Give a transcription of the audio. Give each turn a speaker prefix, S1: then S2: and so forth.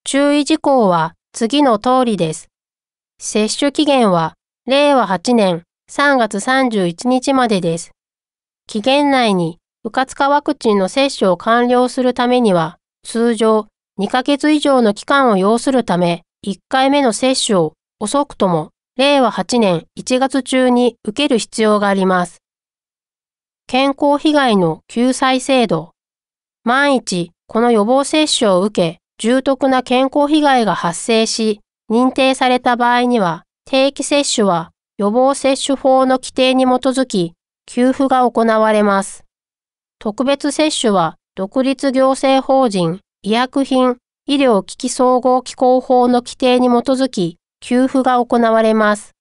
S1: 注意事項は次の通りです。接種期限は令和8年3月31日までです。期限内に不活化ワクチンの接種を完了するためには、通常2ヶ月以上の期間を要するため、1回目の接種を遅くとも令和8年1月中に受ける必要があります。健康被害の救済制度。万一、この予防接種を受け、重篤な健康被害が発生し、認定された場合には、定期接種は予防接種法の規定に基づき、給付が行われます。特別接種は、独立行政法人医薬品医療機器総合機構法の規定に基づき、給付が行われます。